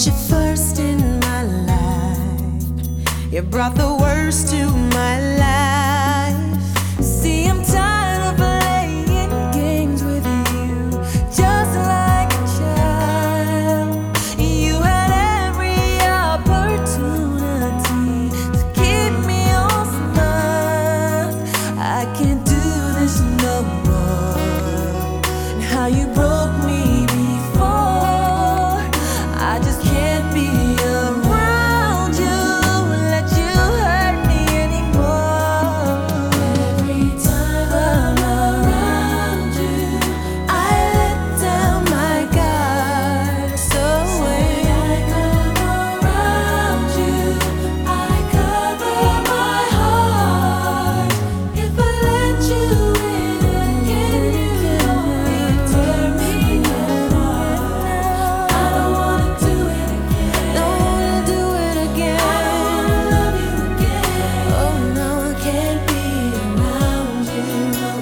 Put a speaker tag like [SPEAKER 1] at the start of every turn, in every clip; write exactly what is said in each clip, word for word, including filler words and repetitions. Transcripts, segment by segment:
[SPEAKER 1] put you first in my life. You brought the worst to my life. See, I'm tired of playing games with you, just like a child. You had every opportunity to keep me on smiles. I can't do this no more. And how you broke me before, I just can't be around you, let you hurt me anymore. Every time I'm around you, I let down my guard. So when I come around you, I cover my heart. If I let you in again, you can only tear me apart. I don't wanna do it again. Don't wanna do it again. I don't wanna love you again. Oh no, I can't be around you.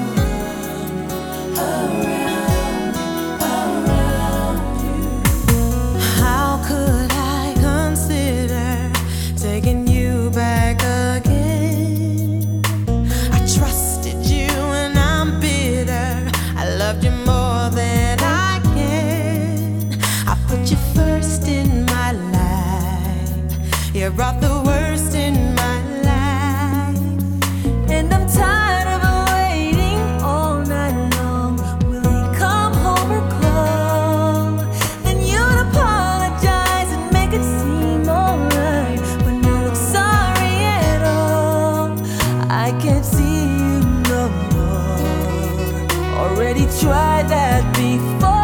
[SPEAKER 1] Around, around you. How could I consider taking you back again? I trusted you and I'm bitter. I loved you more than I can. I put you first in my life. You brought the worst in my life. And I'm tired of waiting all night long. Will he come home or call? Then you'd apologize and make it seem alright, but you look sorry at all. I can't see you no more. Already tried that before.